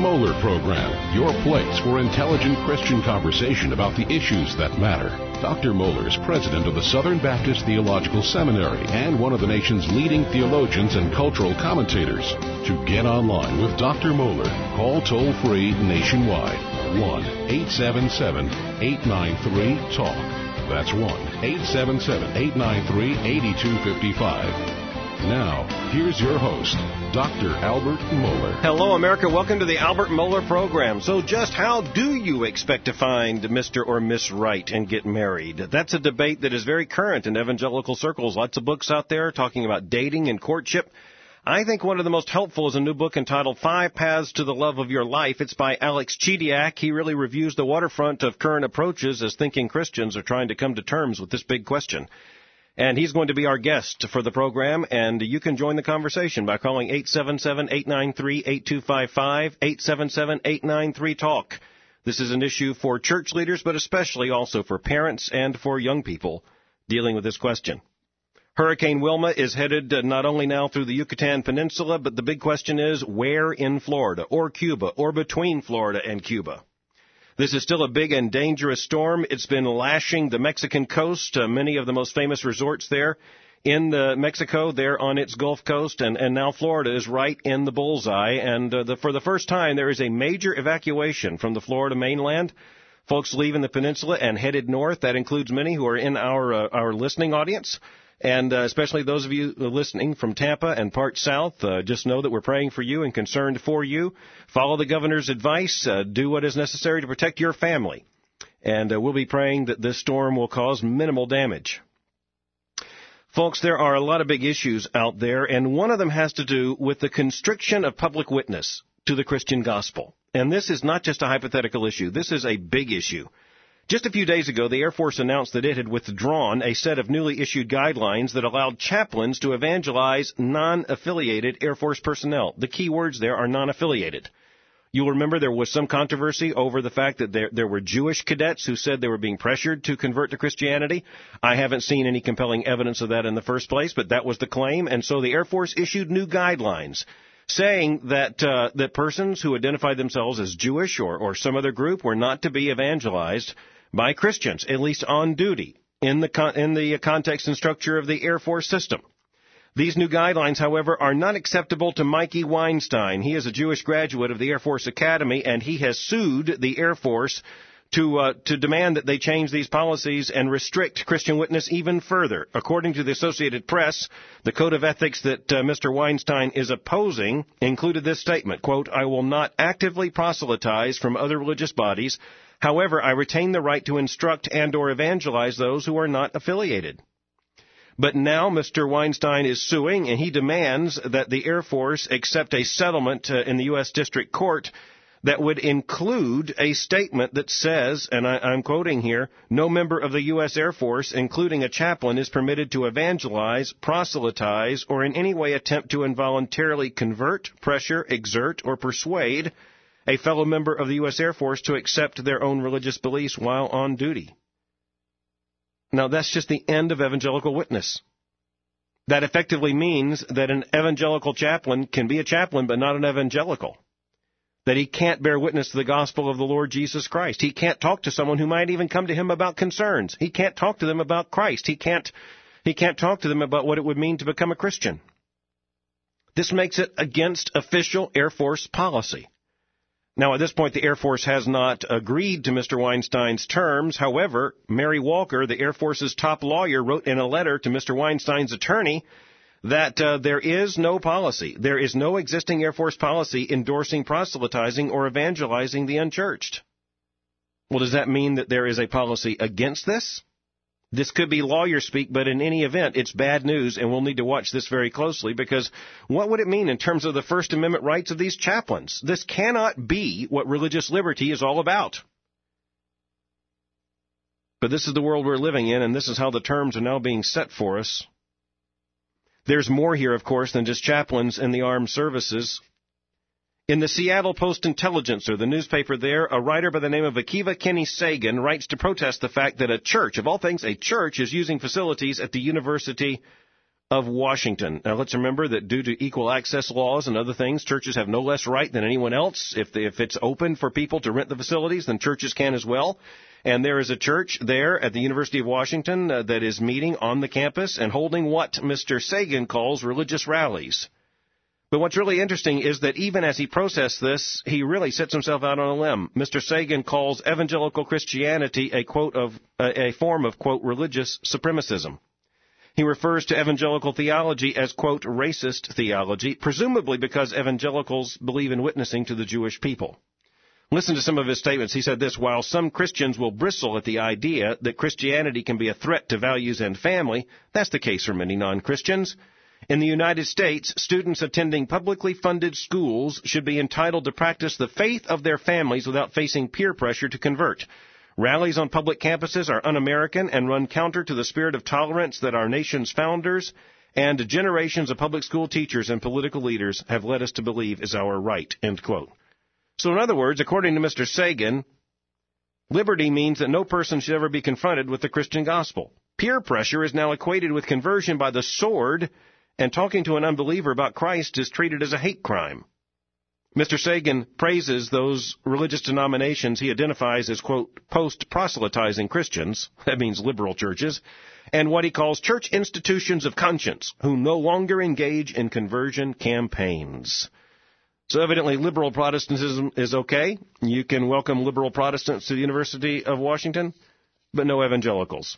Moeller Program, your place for intelligent Christian conversation about the issues that matter. Dr. Moeller is president of the Southern Baptist Theological Seminary and one of the nation's leading theologians and cultural commentators. To get online with Dr. Moeller, call toll-free nationwide, 1-877-893-TALK. That's 1-877-893-8255. Now, here's your host, Dr. Albert Moeller. Hello, America. Welcome to the Albert Moeller Program. So just how do you expect to find Mr. or Miss Right and get married? That's a debate that is very current in evangelical circles. Lots of books out there talking about dating and courtship. I think one of the most helpful is a new book entitled 5 Paths to the Love of Your Life. It's by Alex Chidiak. He really reviews the waterfront of current approaches as thinking Christians are trying to come to terms with this big question. And he's going to be our guest for the program, and you can join the conversation by calling 877-893-8255, 877-893-TALK. This is an issue for church leaders, but especially also for parents and for young people dealing with this question. Hurricane Wilma is headed not only now through the Yucatan Peninsula, but the big question is where in Florida, or Cuba, or between Florida and Cuba. This is still a big and dangerous storm. It's been lashing the Mexican coast, many of the most famous resorts there in Mexico, there on its Gulf Coast, and now Florida is right in the bullseye. And for the first time, there is a major evacuation from the Florida mainland. Folks leaving the peninsula and headed north. That includes many who are in our listening audience. And especially those of you listening from Tampa and parts south, just know that we're praying for you and concerned for you. Follow the governor's advice. Do what is necessary to protect your family. And we'll be praying that this storm will cause minimal damage. Folks, there are a lot of big issues out there, and one of them has to do with the constriction of public witness to the Christian gospel. And this is not just a hypothetical issue. This is a big issue. Just a few days ago, the Air Force announced that it had withdrawn a set of newly issued guidelines that allowed chaplains to evangelize non-affiliated Air Force personnel. The key words there are non-affiliated. You'll remember there was some controversy over the fact that there were Jewish cadets who said they were being pressured to convert to Christianity. I haven't seen any compelling evidence of that in the first place, but that was the claim. And so the Air Force issued new guidelines saying that that persons who identified themselves as Jewish or some other group were not to be evangelized by Christians, at least on duty, in the context and structure of the Air Force system. These new guidelines, however, are not acceptable to Mikey Weinstein. He is a Jewish graduate of the Air Force Academy, and he has sued the Air Force to demand that they change these policies and restrict Christian witness even further. According to the Associated Press, the code of ethics that Mr. Weinstein is opposing included this statement, quote, "I will not actively proselytize from other religious bodies. However, I retain the right to instruct and or evangelize those who are not affiliated." But now Mr. Weinstein is suing, and he demands that the Air Force accept a settlement in the U.S. District Court that would include a statement that says, and I'm quoting here, "No member of the U.S. Air Force, including a chaplain, is permitted to evangelize, proselytize, or in any way attempt to involuntarily convert, pressure, exert, or persuade a fellow member of the U.S. Air Force to accept their own religious beliefs while on duty." Now, that's just the end of evangelical witness. That effectively means that an evangelical chaplain can be a chaplain but not an evangelical. That he can't bear witness to the gospel of the Lord Jesus Christ. He can't talk to someone who might even come to him about concerns. He can't talk to them about Christ. He can't talk to them about what it would mean to become a Christian. This makes it against official Air Force policy. Now, at this point, the Air Force has not agreed to Mr. Weinstein's terms. However, Mary Walker, the Air Force's top lawyer, wrote in a letter to Mr. Weinstein's attorney that there is no policy. There is no existing Air Force policy endorsing proselytizing or evangelizing the unchurched. Well, does that mean that there is a policy against this? This could be lawyer speak, but in any event, it's bad news, and we'll need to watch this very closely, because what would it mean in terms of the First Amendment rights of these chaplains? This cannot be what religious liberty is all about. But this is the world we're living in, and this is how the terms are now being set for us. There's more here, of course, than just chaplains in the armed services. In the Seattle Post-Intelligencer, the newspaper there, a writer by the name of Akiva Kenny Sagan writes to protest the fact that a church, of all things, a church is using facilities at the University of Washington. Now, let's remember that due to equal access laws and other things, churches have no less right than anyone else. If it's open for people to rent the facilities, then churches can as well. And there is a church there at the University of Washington that is meeting on the campus and holding what Mr. Sagan calls religious rallies. But what's really interesting is that even as he protests this, he really sets himself out on a limb. Mr. Sagan calls evangelical Christianity a form of, quote, religious supremacism. He refers to evangelical theology as, quote, racist theology, presumably because evangelicals believe in witnessing to the Jewish people. Listen to some of his statements. He said this: while some Christians will bristle at the idea that Christianity can be a threat to values and family, that's the case for many non-Christians. In the United States, students attending publicly funded schools should be entitled to practice the faith of their families without facing peer pressure to convert. Rallies on public campuses are un-American and run counter to the spirit of tolerance that our nation's founders and generations of public school teachers and political leaders have led us to believe is our right, end quote. So in other words, according to Mr. Sagan, liberty means that no person should ever be confronted with the Christian gospel. Peer pressure is now equated with conversion by the sword, and talking to an unbeliever about Christ is treated as a hate crime. Mr. Sagan praises those religious denominations he identifies as, quote, post-proselytizing Christians, that means liberal churches, and what he calls church institutions of conscience, who no longer engage in conversion campaigns. So evidently liberal Protestantism is okay. You can welcome liberal Protestants to the University of Washington, but no evangelicals.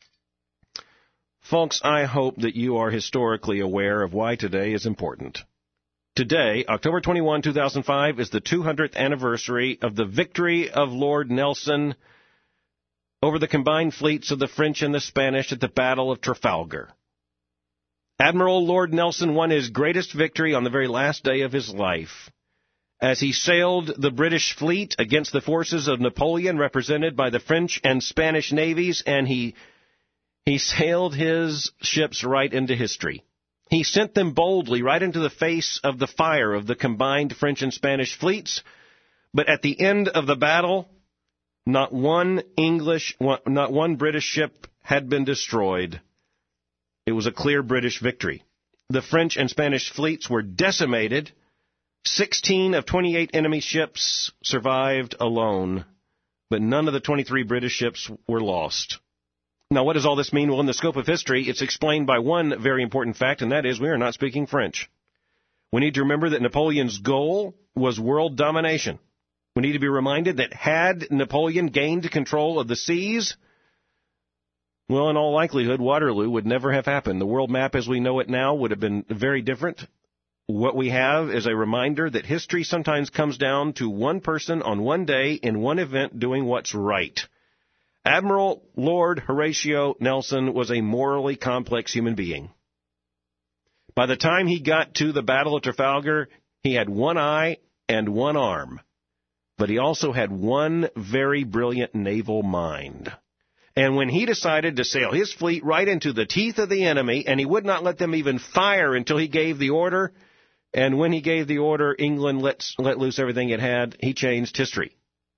Folks, I hope that you are historically aware of why today is important. Today, October 21, 2005, is the 200th anniversary of the victory of Lord Nelson over the combined fleets of the French and the Spanish at the Battle of Trafalgar. Admiral Lord Nelson won his greatest victory on the very last day of his life as he sailed the British fleet against the forces of Napoleon, represented by the French and Spanish navies, and he sailed his ships right into history. He sent them boldly right into the face of the fire of the combined French and Spanish fleets, but at the end of the battle, not one British ship had been destroyed. It was a clear British victory. The French and Spanish fleets were decimated. 16 of 28 enemy ships survived alone, but none of the 23 British ships were lost. Now, what does all this mean? Well, in the scope of history, it's explained by one very important fact, and that is we are not speaking French. We need to remember that Napoleon's goal was world domination. We need to be reminded that had Napoleon gained control of the seas, well, in all likelihood, Waterloo would never have happened. The world map as we know it now would have been very different. What we have is a reminder that history sometimes comes down to one person on one day in one event doing what's right. Admiral Lord Horatio Nelson was a morally complex human being. By the time he got to the Battle of Trafalgar, he had one eye and one arm, but he also had one very brilliant naval mind. And when he decided to sail his fleet right into the teeth of the enemy, and he would not let them even fire until he gave the order, and when he gave the order, England let loose everything it had, he changed history.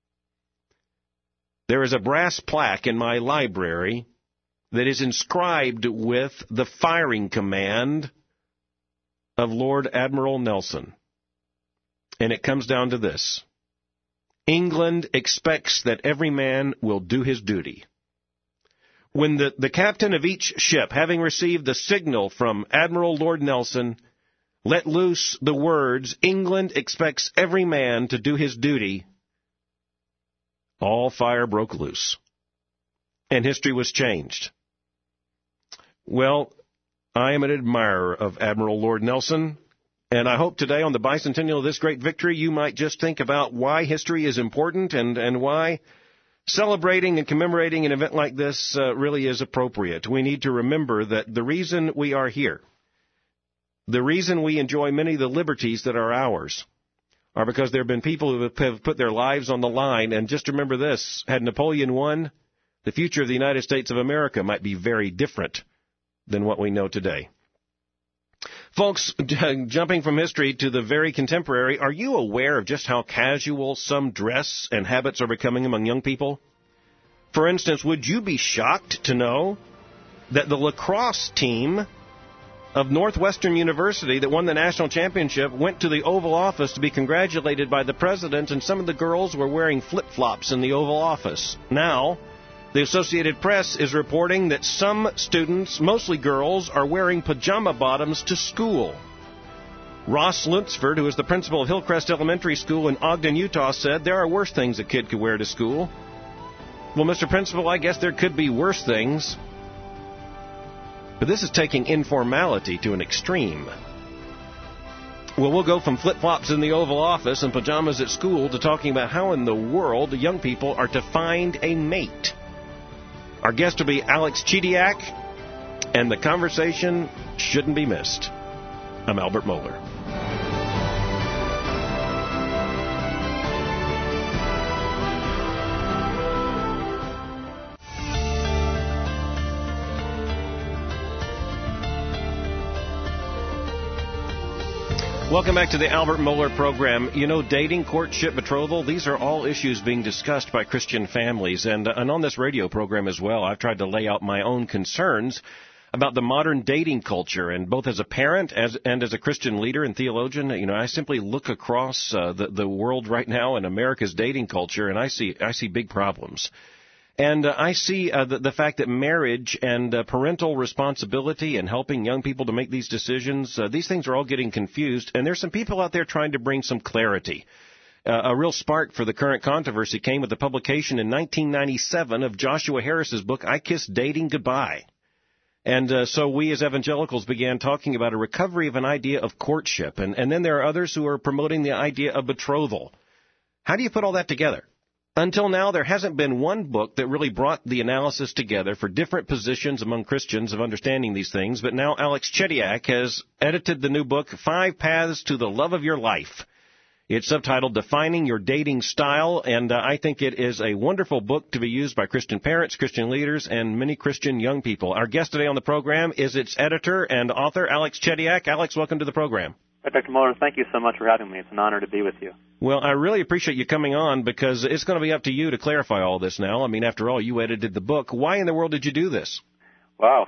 There is a brass plaque in my library that is inscribed with the firing command of Lord Admiral Nelson. And it comes down to this: England expects that every man will do his duty. When the captain of each ship, having received the signal from Admiral Lord Nelson, let loose the words, "England expects every man to do his duty," all fire broke loose, and history was changed. Well, I am an admirer of Admiral Lord Nelson, and I hope today on the bicentennial of this great victory, you might just think about why history is important and why celebrating and commemorating an event like this really is appropriate. We need to remember that the reason we are here, the reason we enjoy many of the liberties that are ours, are because there have been people who have put their lives on the line. And just remember this: had Napoleon won, the future of the United States of America might be very different than what we know today. Folks, jumping from history to the very contemporary, are you aware of just how casual some dress and habits are becoming among young people? For instance, would you be shocked to know that the lacrosse team of Northwestern University that won the national championship went to the Oval Office to be congratulated by the president, and some of the girls were wearing flip-flops in the Oval Office. Now, the Associated Press is reporting that some students, mostly girls, are wearing pajama bottoms to school. Ross Lunsford, who is the principal of Hillcrest Elementary School in Ogden, Utah, said there are worse things a kid could wear to school. Well, Mr. Principal, I guess there could be worse things. But this is taking informality to an extreme. Well, we'll go from flip-flops in the Oval Office and pajamas at school to talking about how in the world young people are to find a mate. Our guest will be Alex Chidiak, and the conversation shouldn't be missed. I'm Albert Mohler. Welcome back to the Albert Mohler program. You know, dating, courtship, betrothal, these are all issues being discussed by Christian families. And on this radio program as well, I've tried to lay out my own concerns about the modern dating culture. And both as a parent and as a Christian leader and theologian, you know, I simply look across the world right now in America's dating culture, and I see big problems. And I see the fact that marriage and parental responsibility and helping young people to make these decisions, these things are all getting confused. And there's some people out there trying to bring some clarity. A real spark for the current controversy came with the publication in 1997 of Joshua Harris's book, I Kissed Dating Goodbye. And so we as evangelicals began talking about a recovery of an idea of courtship. And then there are others who are promoting the idea of betrothal. How do you put all that together? Until now, there hasn't been one book that really brought the analysis together for different positions among Christians of understanding these things, but now Alex Chidiak has edited the new book, 5 Paths to the Love of Your Life. It's subtitled Defining Your Dating Style, and I think it is a wonderful book to be used by Christian parents, Christian leaders, and many Christian young people. Our guest today on the program is its editor and author, Alex Chidiak. Alex, welcome to the program. Dr. Mohler, thank you so much for having me. It's an honor to be with you. Well, I really appreciate you coming on because it's going to be up to you to clarify all this now. I mean, after all, you edited the book. Why in the world did you do this? Wow.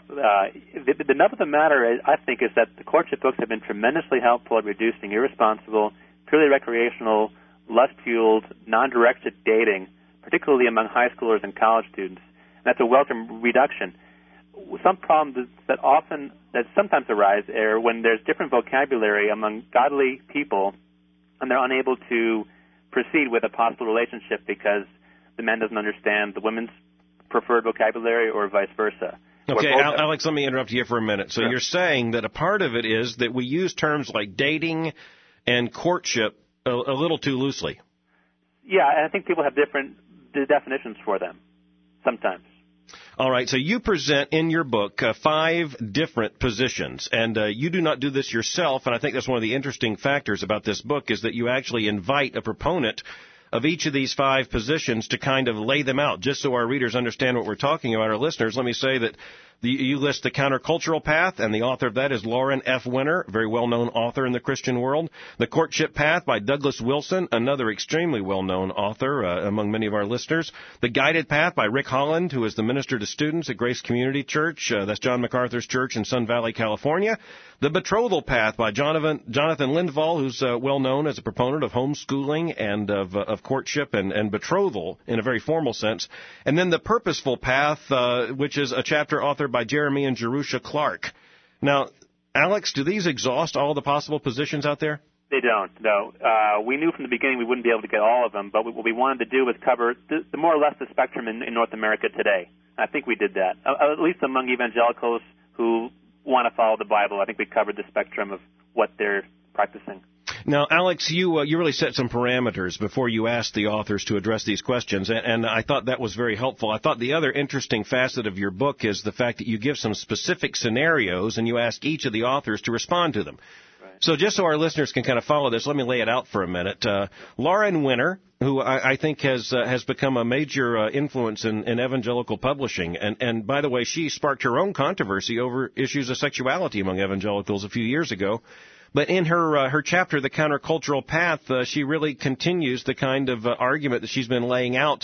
The nub of the matter, I think, is that the courtship books have been tremendously helpful at reducing irresponsible, purely recreational, lust-fueled, non-directed dating, particularly among high schoolers and college students. And that's a welcome reduction. Some problems that sometimes arise are when there's different vocabulary among godly people and they're unable to proceed with a possible relationship because the man doesn't understand the women's preferred vocabulary or vice versa. Okay, Alex, let me interrupt you for a minute. So Sure. You're saying that a part of it is that we use terms like dating and courtship a little too loosely. Yeah, and I think people have different definitions for them sometimes. All right, so you present in your book 5 different positions, and you do not do this yourself, and I think that's one of the interesting factors about this book is that you actually invite a proponent of each of these 5 positions to kind of lay them out. Just so our readers understand what we're talking about, our listeners, let me say that you list the countercultural path, and the author of that is Lauren F. Winner, a very well-known author in the Christian world. The courtship path by Douglas Wilson, another extremely well-known author among many of our listeners. The guided path by Rick Holland, who is the minister to students at Grace Community Church. That's John MacArthur's church in Sun Valley, California. The betrothal path by Jonathan Lindvall, who's well-known as a proponent of homeschooling and of courtship and betrothal in a very formal sense. And then the purposeful path, which is a chapter authored by Jeremy and Jerusha Clark. Now, Alex, do these exhaust all the possible positions out there? They don't, no. We knew from the beginning we wouldn't be able to get all of them, but what we wanted to do was cover the more or less the spectrum in North America today. I think we did that, at least among evangelicals who want to follow the Bible. I think we covered the spectrum of what they're practicing. Now, Alex, you really set some parameters before you asked the authors to address these questions, and I thought that was very helpful. I thought the other interesting facet of your book is the fact that you give some specific scenarios, and you ask each of the authors to respond to them. Right. So just so our listeners can kind of follow this, let me lay it out for a minute. Lauren Winner, who I think has become a major influence in evangelical publishing, and by the way, she sparked her own controversy over issues of sexuality among evangelicals a few years ago. But in her chapter, The Countercultural Path, she really continues the kind of argument that she's been laying out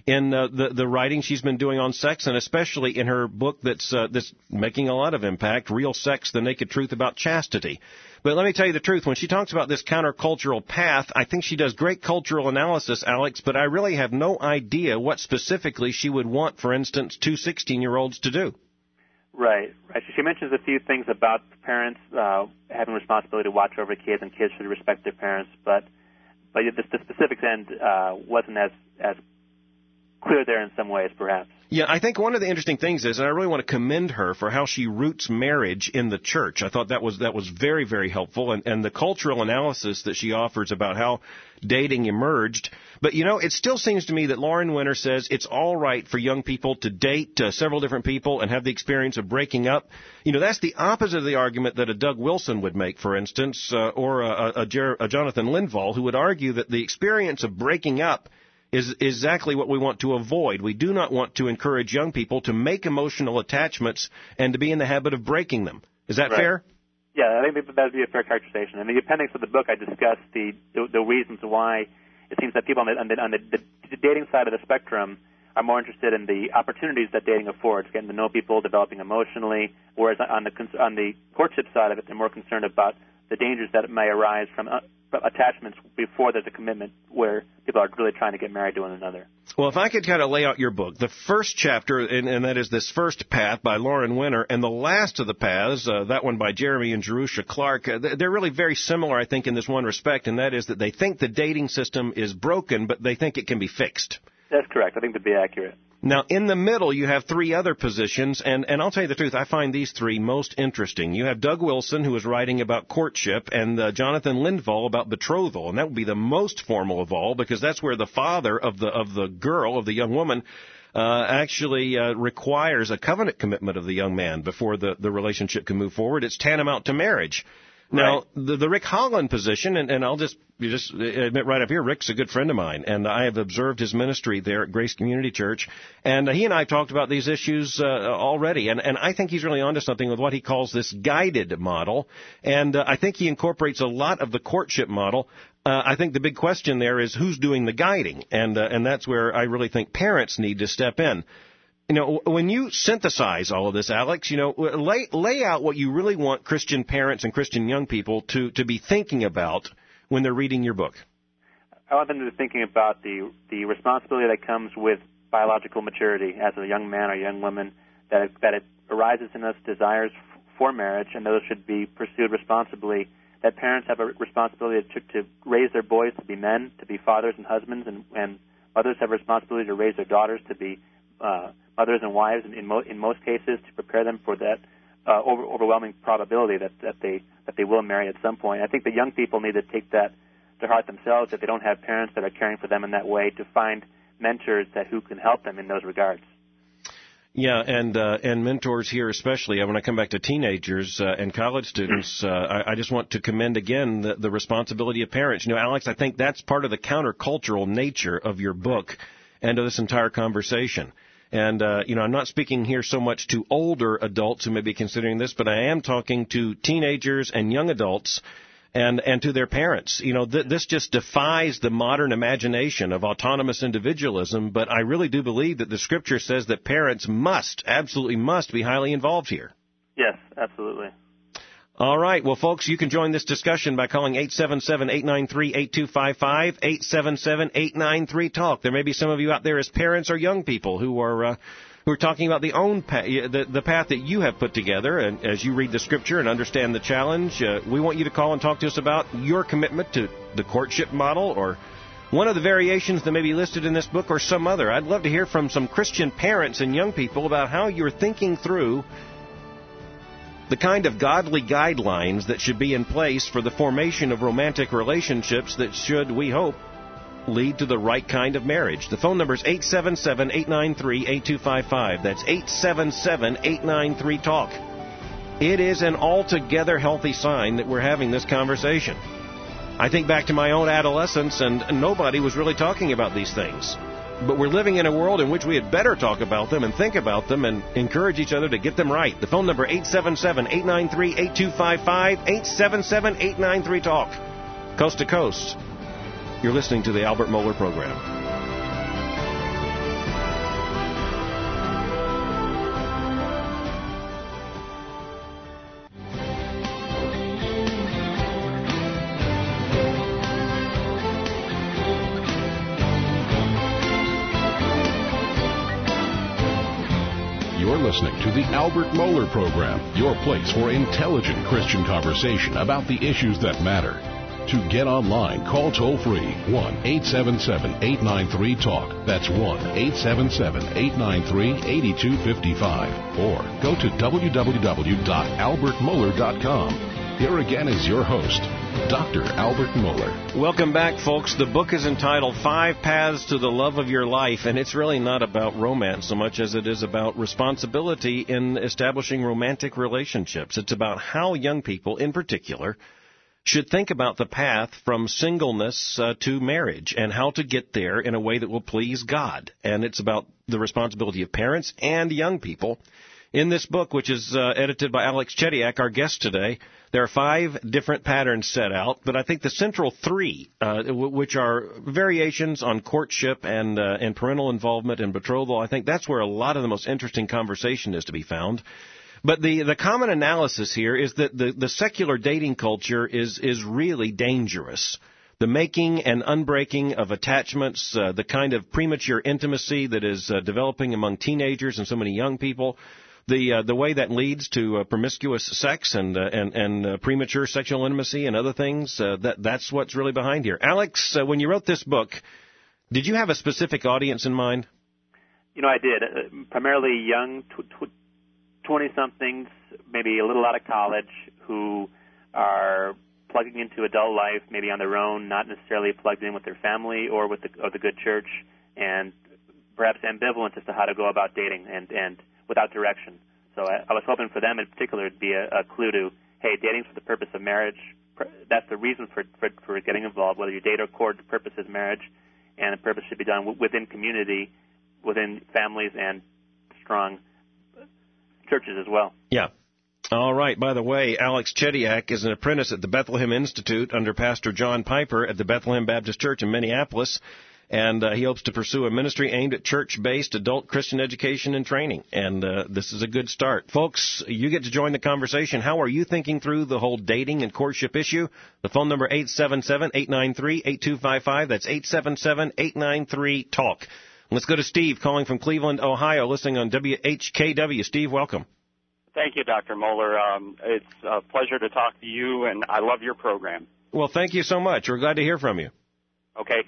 in the writing she's been doing on sex, and especially in her book that's making a lot of impact, Real Sex, The Naked Truth About Chastity. But let me tell you the truth. When she talks about this countercultural path, I think she does great cultural analysis, Alex, but I really have no idea what specifically she would want, for instance, two 16-year-olds to do. Right. She mentions a few things about parents having responsibility to watch over kids, and kids should respect their parents, but the specifics end wasn't as clear there in some ways, perhaps. Yeah, I think one of the interesting things is, and I really want to commend her for how she roots marriage in the church. I thought that was very, very helpful, and the cultural analysis that she offers about how dating emerged. But, it still seems to me that Lauren Winner says it's all right for young people to date several different people and have the experience of breaking up. That's the opposite of the argument that a Doug Wilson would make, for instance, or a Jonathan Linval, who would argue that the experience of breaking up is exactly what we want to avoid. We do not want to encourage young people to make emotional attachments and to be in the habit of breaking them. Is that fair? Yeah, I think that would be a fair characterization. In the appendix of the book, I discussed the reasons why it seems that people on the dating side of the spectrum are more interested in the opportunities that dating affords, getting to know people, developing emotionally, whereas on the courtship side of it, they're more concerned about the dangers that may arise from attachments before there's a commitment where people are really trying to get married to one another. Well, if I could kind of lay out your book, the first chapter, and that is this first path by Lauren Winner, and the last of the paths, that one by Jeremy and Jerusha Clark, they're really very similar, I think, in this one respect, and that is that they think the dating system is broken, but they think it can be fixed. That's correct. I think to be accurate. Now, in the middle, you have three other positions, and I'll tell you the truth, I find these three most interesting. You have Doug Wilson, who is writing about courtship, and Jonathan Linval about betrothal, and that would be the most formal of all, because that's where the father of the girl, of the young woman, actually requires a covenant commitment of the young man before the relationship can move forward. It's tantamount to marriage. Now, the Rick Holland position, and I'll just admit right up here, Rick's a good friend of mine, and I have observed his ministry there at Grace Community Church, and he and I have talked about these issues already, and I think he's really onto something with what he calls this guided model, and I think he incorporates a lot of the courtship model. I think the big question there is who's doing the guiding, and that's where I really think parents need to step in. When you synthesize all of this, Alex, lay out what you really want Christian parents and Christian young people to be thinking about when they're reading your book. I want them to be thinking about the responsibility that comes with biological maturity as a young man or young woman, that it arises in us desires for marriage, and those should be pursued responsibly, that parents have a responsibility to raise their boys to be men, to be fathers and husbands, and mothers have a responsibility to raise their daughters to be mothers and wives, in most cases, to prepare them for that overwhelming probability that they will marry at some point. I think the young people need to take that to heart themselves, if they don't have parents that are caring for them in that way, to find mentors who can help them in those regards. Yeah, and mentors here especially. When I come back to teenagers and college students, I just want to commend again the responsibility of parents. Alex, I think that's part of the countercultural nature of your book and of this entire conversation. And, I'm not speaking here so much to older adults who may be considering this, but I am talking to teenagers and young adults and to their parents. This just defies the modern imagination of autonomous individualism, but I really do believe that the Scripture says that parents absolutely must be highly involved here. Yes, absolutely. All right. Well, folks, you can join this discussion by calling 877-893-8255, 877-893-TALK. There may be some of you out there as parents or young people who are talking about the path that you have put together, and as you read the Scripture and understand the challenge, we want you to call and talk to us about your commitment to the courtship model or one of the variations that may be listed in this book or some other. I'd love to hear from some Christian parents and young people about how you're thinking through the kind of godly guidelines that should be in place for the formation of romantic relationships that should, we hope, lead to the right kind of marriage. The phone number is 877-893-8255. That's 877-893-TALK. It is an altogether healthy sign that we're having this conversation. I think back to my own adolescence, and nobody was really talking about these things. But we're living in a world in which we had better talk about them and think about them and encourage each other to get them right. The phone number, 877-893-8255, 877-893-TALK. Coast to coast. You're listening to the Albert Mohler Program. You're listening to the Albert Mohler Program, your place for intelligent Christian conversation about the issues that matter. To get online, call toll-free 1-877-893-TALK. That's 1-877-893-8255. Or go to www.albertmohler.com. Here again is your host, Dr. Albert Mohler. Welcome back, folks. The book is entitled 5 Paths to the Love of Your Life, and it's really not about romance so much as it is about responsibility in establishing romantic relationships. It's about how young people, in particular, should think about the path from singleness to marriage and how to get there in a way that will please God. And it's about the responsibility of parents and young people. In this book, which is edited by Alex Chediak, our guest today, there are 5 different patterns set out, but I think the central 3, which are variations on courtship and parental involvement and betrothal, I think that's where a lot of the most interesting conversation is to be found. But the common analysis here is that the secular dating culture is really dangerous. The making and unbreaking of attachments, the kind of premature intimacy that is developing among teenagers and so many young people, the way that leads to promiscuous sex and premature sexual intimacy and other things, that's what's really behind here. Alex, when you wrote this book, did you have a specific audience in mind? You know, I did. Primarily young 20-somethings, maybe a little out of college, who are plugging into adult life, maybe on their own, not necessarily plugged in with their family or with the good church, and perhaps ambivalent as to how to go about dating and without direction. So I was hoping for them in particular to be a clue to, hey, dating's for the purpose of marriage. That's the reason for getting involved. Whether you date or court, the purpose is marriage, and the purpose should be done within community, within families, and strong churches as well. Yeah. All right. By the way, Alex Chediak is an apprentice at the Bethlehem Institute under Pastor John Piper at the Bethlehem Baptist Church in Minneapolis, and he hopes to pursue a ministry aimed at church-based adult Christian education and training. And this is a good start. Folks, you get to join the conversation. How are you thinking through the whole dating and courtship issue? The phone number 877-893-8255. That's 877-893-TALK. Let's go to Steve calling from Cleveland, Ohio, listening on WHKW. Steve, welcome. Thank you, Dr. Mohler. It's a pleasure to talk to you, and I love your program. Well, thank you so much. We're glad to hear from you. Okay.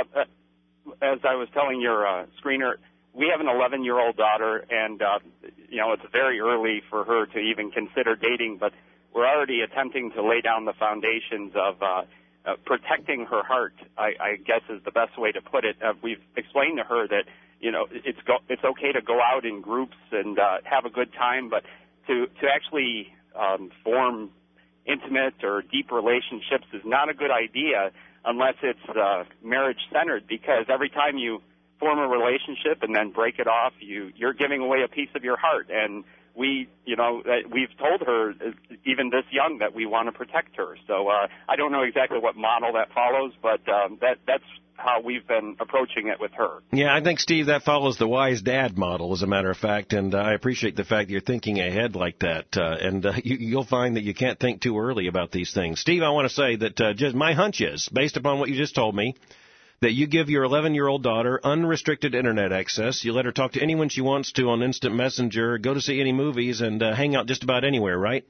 As I was telling your screener, we have an 11-year-old daughter, and, it's very early for her to even consider dating, but we're already attempting to lay down the foundations of protecting her heart, I guess is the best way to put it. We've explained to her that, it's okay to go out in groups and have a good time, but to actually form intimate or deep relationships is not a good idea unless it's marriage-centered, because every time you form a relationship and then break it off, you're giving away a piece of your heart. And we've told her, even this young, that we want to protect her. So I don't know exactly what model that follows, but that's how we've been approaching it with her. Yeah, I think, Steve, that follows the wise dad model, as a matter of fact, and I appreciate the fact that you're thinking ahead like that, and you'll find that you can't think too early about these things. Steve, I want to say that just my hunch is, based upon what you just told me, that you give your 11-year-old daughter unrestricted Internet access. You let her talk to anyone she wants to on Instant Messenger, go to see any movies, and hang out just about anywhere, right?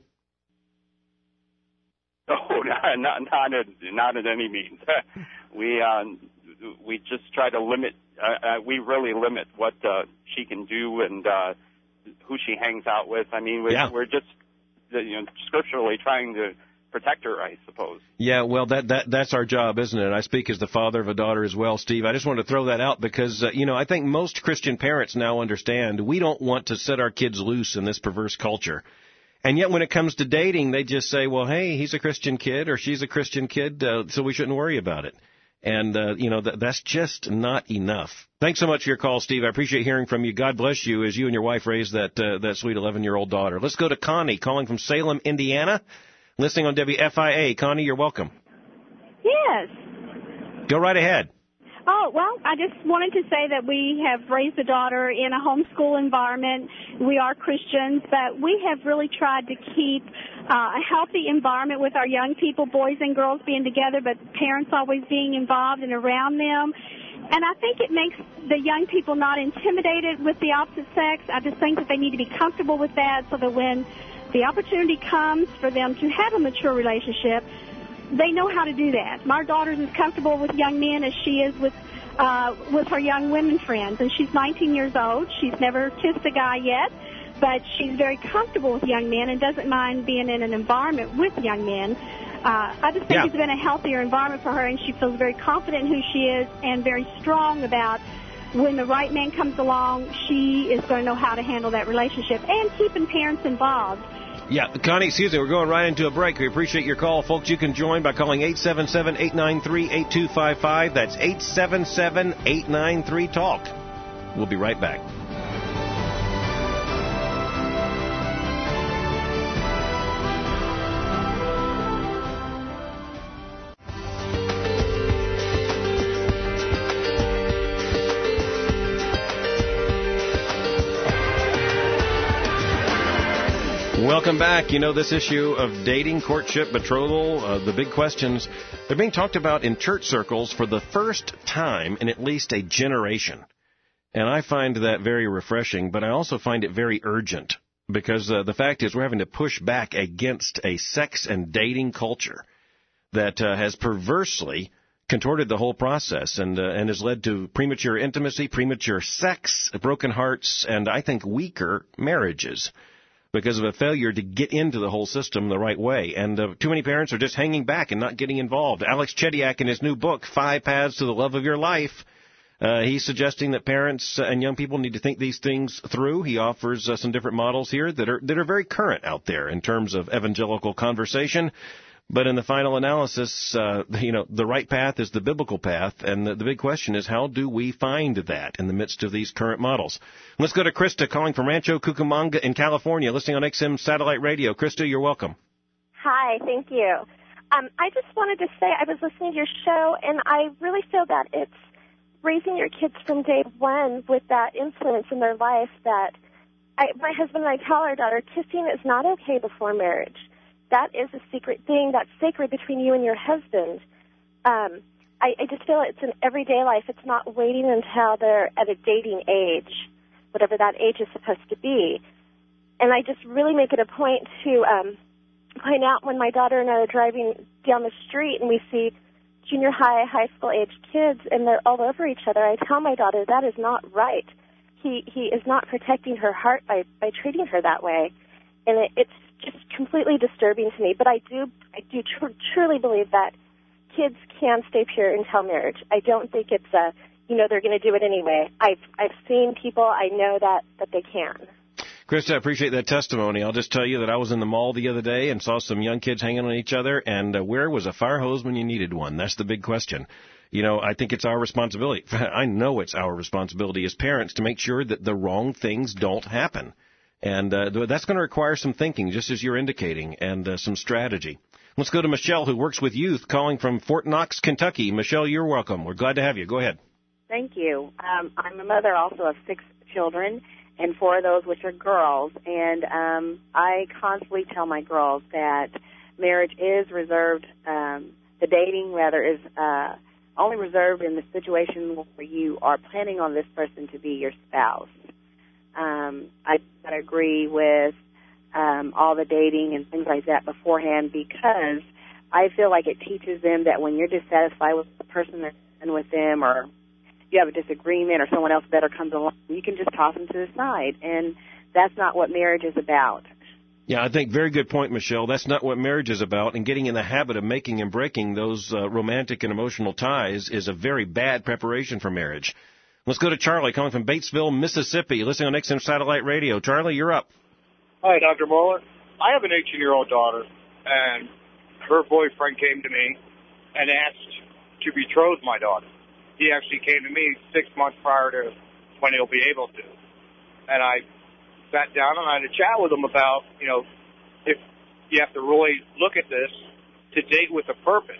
Oh, not at any means. We just try to limit. We really limit what she can do and who she hangs out with. I mean, we're just scripturally trying to protect her, I suppose. Yeah, well, that's our job, isn't it? I speak as the father of a daughter as well, Steve. I just wanted to throw that out because, I think most Christian parents now understand we don't want to set our kids loose in this perverse culture. And yet when it comes to dating, they just say, well, hey, he's a Christian kid or she's a Christian kid, so we shouldn't worry about it. And, that's just not enough. Thanks so much for your call, Steve. I appreciate hearing from you. God bless you as you and your wife raise that sweet 11-year-old daughter. Let's go to Connie calling from Salem, Indiana. Listening on WFIA. Connie, you're welcome. Yes. Go right ahead. Oh, well, I just wanted to say that we have raised a daughter in a homeschool environment. We are Christians, but we have really tried to keep a healthy environment with our young people, boys and girls being together, but parents always being involved and around them. And I think it makes the young people not intimidated with the opposite sex. I just think that they need to be comfortable with that so that when the opportunity comes for them to have a mature relationship, they know how to do that. My daughter's as comfortable with young men as she is with her young women friends, and she's 19 years old. She's never kissed a guy yet, but she's very comfortable with young men and doesn't mind being in an environment with young men. I just think it's been a healthier environment for her, and she feels very confident in who she is and very strong about when the right man comes along, she is going to know how to handle that relationship and keeping parents involved. Yeah, Connie, excuse me, we're going right into a break. We appreciate your call. Folks, you can join by calling 877-893-8255. That's 877-893-TALK. We'll be right back. Welcome back. You know, this issue of dating, courtship, betrothal, the big questions, they're being talked about in church circles for the first time in at least a generation. And I find that very refreshing, but I also find it very urgent because the fact is we're having to push back against a sex and dating culture that has perversely contorted the whole process and has led to premature intimacy, premature sex, broken hearts, and I think weaker marriages, because of a failure to get into the whole system the right way. And too many parents are just hanging back and not getting involved. Alex Chediak, in his new book, 5 Paths to the Love of Your Life, he's suggesting that parents and young people need to think these things through. He offers some different models here that are very current out there in terms of evangelical conversation. But in the final analysis, the right path is the biblical path, and the big question is, how do we find that in the midst of these current models? Let's go to Krista, calling from Rancho Cucamonga in California, listening on XM Satellite Radio. Krista, you're welcome. Hi, thank you. I just wanted to say I was listening to your show, and I really feel that it's raising your kids from day one with that influence in their life that my husband and I tell our daughter, kissing is not okay before marriage. That is a secret thing that's sacred between you and your husband. I just feel it's an everyday life. It's not waiting until they're at a dating age, whatever that age is supposed to be. And I just really make it a point to point out when my daughter and I are driving down the street and we see junior high school age kids and they're all over each other, I tell my daughter that is not right. He is not protecting her heart by treating her that way. And it's just completely disturbing to me. But I do truly believe that kids can stay pure until marriage. I don't think it's they're going to do it anyway. I've seen people, I know that they can. Krista, I appreciate that testimony. I'll just tell you that I was in the mall the other day and saw some young kids hanging on each other, and where was a fire hose when you needed one? That's the big question. You know, I think it's our responsibility. I know it's our responsibility as parents to make sure that the wrong things don't happen. And that's going to require some thinking, just as you're indicating, and some strategy. Let's go to Michelle, who works with youth, calling from Fort Knox, Kentucky. Michelle, you're welcome. We're glad to have you. Go ahead. Thank you. I'm a mother also of 6 children, and 4 of those which are girls. And I constantly tell my girls that marriage is reserved, the dating, rather, is only reserved in the situation where you are planning on this person to be your spouse. I agree with all the dating and things like that beforehand, because I feel like it teaches them that when you're dissatisfied with the person that's in with them, or you have a disagreement or someone else better comes along, you can just toss them to the side. And that's not what marriage is about. Yeah, I think very good point, Michelle. That's not what marriage is about, and getting in the habit of making and breaking those romantic and emotional ties is a very bad preparation for marriage. Let's go to Charlie, calling from Batesville, Mississippi, listening on XM Satellite Radio. Charlie, you're up. Hi, Dr. Moeller. I have an 18-year-old daughter, and her boyfriend came to me and asked to betroth my daughter. He actually came to me 6 months prior to when he'll be able to. And I sat down and I had a chat with him about, if you have to really look at this to date with a purpose,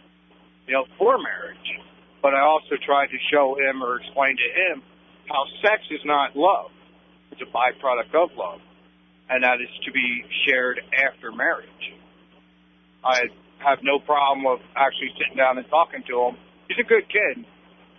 for marriage. But I also tried to show him or explain to him how sex is not love. It's a byproduct of love, and that is to be shared after marriage. I have no problem with actually sitting down and talking to him. He's a good kid,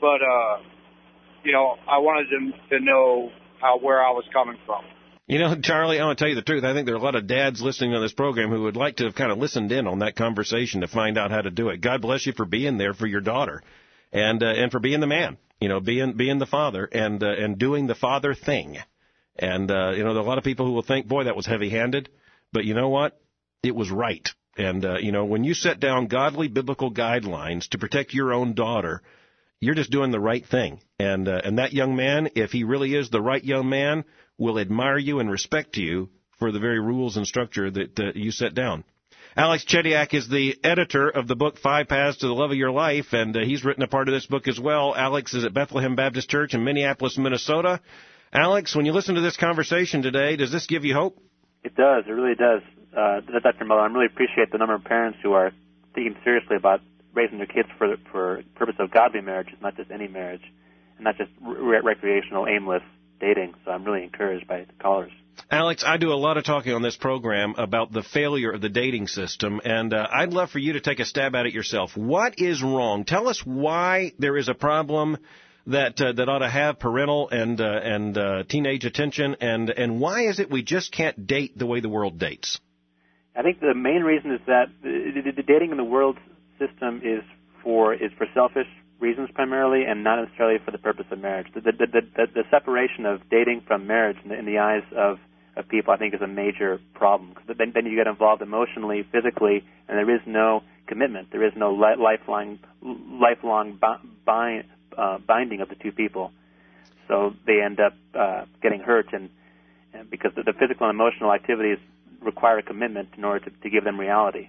but, I wanted them to know where I was coming from. Charlie, I want to tell you the truth. I think there are a lot of dads listening to this program who would like to have kind of listened in on that conversation to find out how to do it. God bless you for being there for your daughter and for being the man, being the father and doing the father thing. And, there are a lot of people who will think, boy, that was heavy-handed. But you know what? It was right. And, when you set down godly biblical guidelines to protect your own daughter, you're just doing the right thing. And that young man, if he really is the right young man, will admire you and respect you for the very rules and structure that you set down. Alex Chediak is the editor of the book 5 Paths to the Love of Your Life, and he's written a part of this book as well. Alex is at Bethlehem Baptist Church in Minneapolis, Minnesota. Alex, when you listen to this conversation today, does this give you hope? It does. It really does. Dr. Miller, I really appreciate the number of parents who are thinking seriously about raising their kids for the purpose of godly marriages, not just any marriage, and not just recreational, aimless dating. So I'm really encouraged by the callers. Alex, I do a lot of talking on this program about the failure of the dating system, and I'd love for you to take a stab at it yourself. What is wrong? Tell us why there is a problem that ought to have parental and teenage attention, and why is it we just can't date the way the world dates? I think the main reason is that the dating in the world system is for selfish reasons primarily, and not necessarily for the purpose of marriage. The separation of dating from marriage in the eyes of people, I think, is a major problem. Because then you get involved emotionally, physically, and there is no commitment. There is no lifelong binding of the two people. So they end up getting hurt, and because the physical and emotional activities require a commitment in order to give them reality.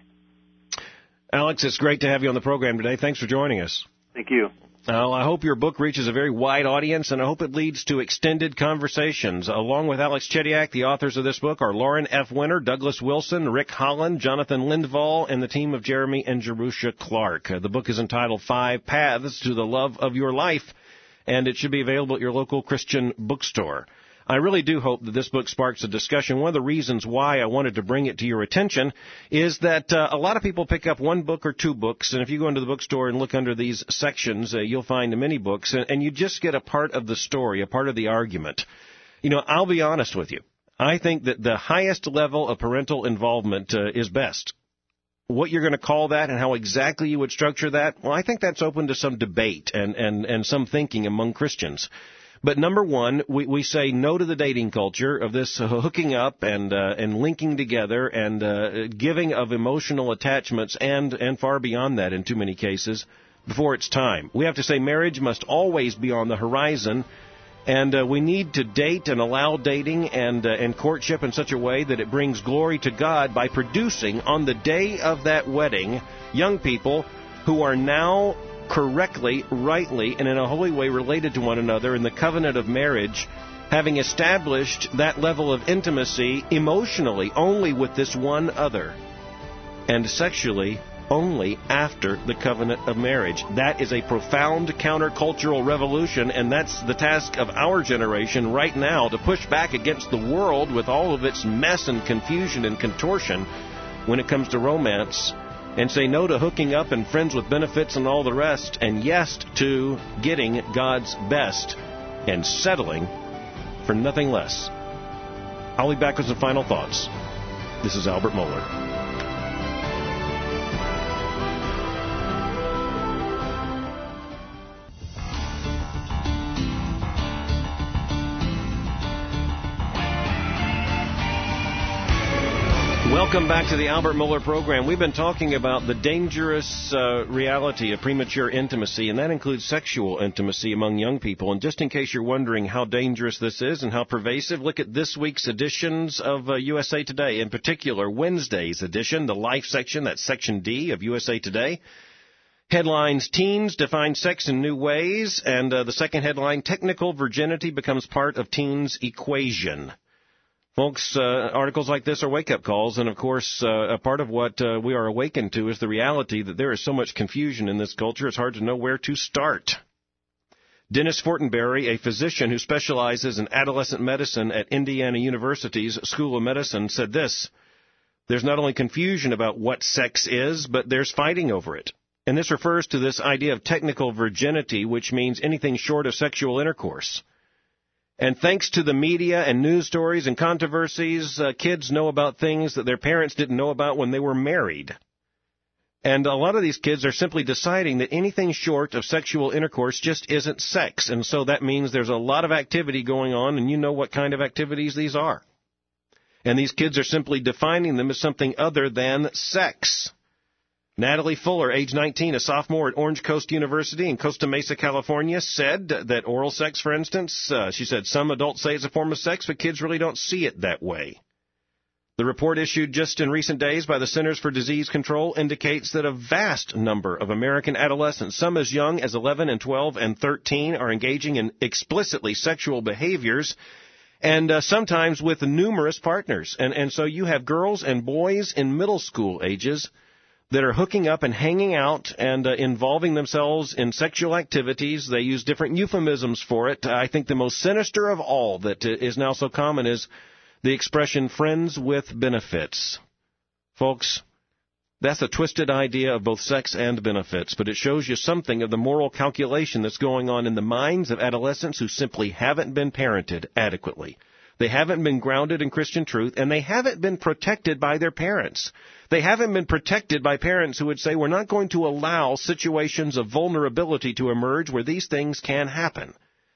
Alex, it's great to have you on the program today. Thanks for joining us. Thank you. I hope your book reaches a very wide audience, and I hope it leads to extended conversations. Along with Alex Chediak, the authors of this book are Lauren F. Winter, Douglas Wilson, Rick Holland, Jonathan Lindvall, and the team of Jeremy and Jerusha Clark. The book is entitled 5 Paths to the Love of Your Life, and it should be available at your local Christian bookstore. I really do hope that this book sparks a discussion. One of the reasons why I wanted to bring it to your attention is that a lot of people pick up one book or two books, and if you go into the bookstore and look under these sections, you'll find many books, and you just get a part of the story, a part of the argument. I'll be honest with you. I think that the highest level of parental involvement is best. What you're going to call that and how exactly you would structure that, well, I think that's open to some debate and some thinking among Christians. But number one, we say no to the dating culture of this hooking up and linking together and giving of emotional attachments and far beyond that in too many cases before it's time. We have to say marriage must always be on the horizon, and we need to date and allow dating and courtship in such a way that it brings glory to God by producing on the day of that wedding young people who are now correctly, rightly, and in a holy way related to one another in the covenant of marriage, having established that level of intimacy emotionally only with this one other, and sexually only after the covenant of marriage. That is a profound countercultural revolution, and that's the task of our generation right now, to push back against the world with all of its mess and confusion and contortion when it comes to romance, and say no to hooking up and friends with benefits and all the rest, and yes to getting God's best and settling for nothing less. I'll be back with some final thoughts. This is Albert Mohler. Welcome back to the Albert Mohler program. We've been talking about the dangerous reality of premature intimacy, and that includes sexual intimacy among young people. And just in case you're wondering how dangerous this is and how pervasive, look at this week's editions of USA Today. In particular, Wednesday's edition, the Life section, that's Section D of USA Today. Headlines, Teens Define Sex in New Ways, and the second headline, Technical Virginity Becomes Part of Teens' Equation. Folks, articles like this are wake-up calls, and of course, a part of what we are awakened to is the reality that there is so much confusion in this culture, it's hard to know where to start. Dennis Fortenberry, a physician who specializes in adolescent medicine at Indiana University's School of Medicine, said this: there's not only confusion about what sex is, but there's fighting over it. And this refers to this idea of technical virginity, which means anything short of sexual intercourse. And thanks to the media and news stories and controversies, kids know about things that their parents didn't know about when they were married. And a lot of these kids are simply deciding that anything short of sexual intercourse just isn't sex. And so that means there's a lot of activity going on, and you know what kind of activities these are. And these kids are simply defining them as something other than sex. Natalie Fuller, age 19, a sophomore at Orange Coast University in Costa Mesa, California, said that oral sex, for instance, she said some adults say it's a form of sex, but kids really don't see it that way. The report issued just in recent days by the Centers for Disease Control indicates that a vast number of American adolescents, some as young as 11 and 12 and 13, are engaging in explicitly sexual behaviors, and sometimes with numerous partners. And so you have girls and boys in middle school ages that are hooking up and hanging out and involving themselves in sexual activities. They use different euphemisms for it. I think the most sinister of all that is now so common is the expression friends with benefits. Folks, that's a twisted idea of both sex and benefits, but it shows you something of the moral calculation that's going on in the minds of adolescents who simply haven't been parented adequately. They haven't been grounded in Christian truth, and they haven't been protected by their parents. They haven't been protected by parents who would say, we're not going to allow situations of vulnerability to emerge where these things can happen.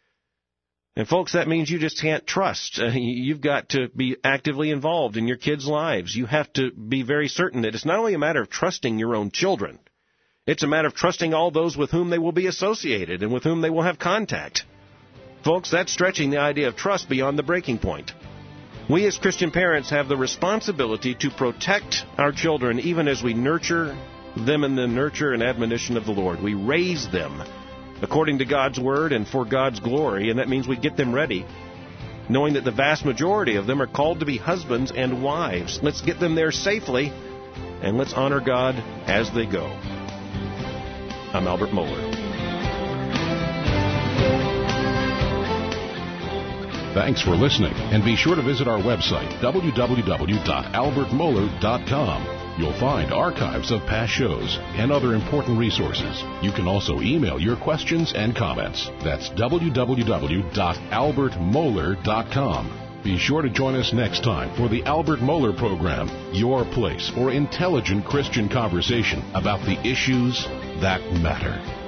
And folks, that means you just can't trust. You've got to be actively involved in your kids' lives. You have to be very certain that it's not only a matter of trusting your own children, it's a matter of trusting all those with whom they will be associated and with whom they will have contact. Folks, that's stretching the idea of trust beyond the breaking point. We as Christian parents have the responsibility to protect our children even as we nurture them in the nurture and admonition of the Lord. We raise them according to God's Word and for God's glory, and that means we get them ready, knowing that the vast majority of them are called to be husbands and wives. Let's get them there safely, and let's honor God as they go. I'm Albert Mohler. Thanks for listening, and be sure to visit our website, www.albertmohler.com. You'll find archives of past shows and other important resources. You can also email your questions and comments. That's www.albertmohler.com. Be sure to join us next time for the Albert Mohler Program, your place for intelligent Christian conversation about the issues that matter.